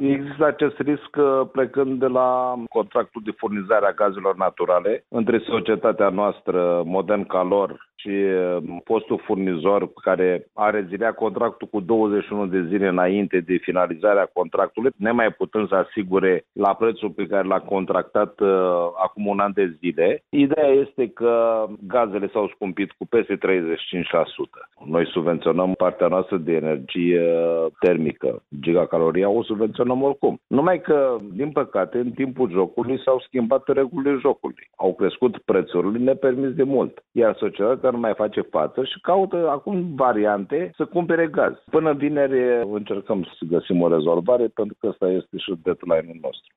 Există acest risc plecând de la contractul de furnizare a gazelor naturale între societatea noastră, Modern Calor, și postul furnizor care a reziliat contractul cu 21 de zile înainte de finalizarea contractului, nemai putând să asigure la prețul pe care l-a contractat acum un an de zile. Ideea este că gazele s-au scumpit cu peste 35%. Noi subvenționăm partea noastră de energie termică. Gigacaloria o subvenționăm oricum. Numai că, din păcate, în timpul jocului s-au schimbat regulile jocului. Au crescut prețurile nepermis de mult. Iar societatea nu mai face față și caută acum variante să cumpere gaz. Până vineri încercăm să găsim o rezolvare, pentru că ăsta este și deadline-ul nostru.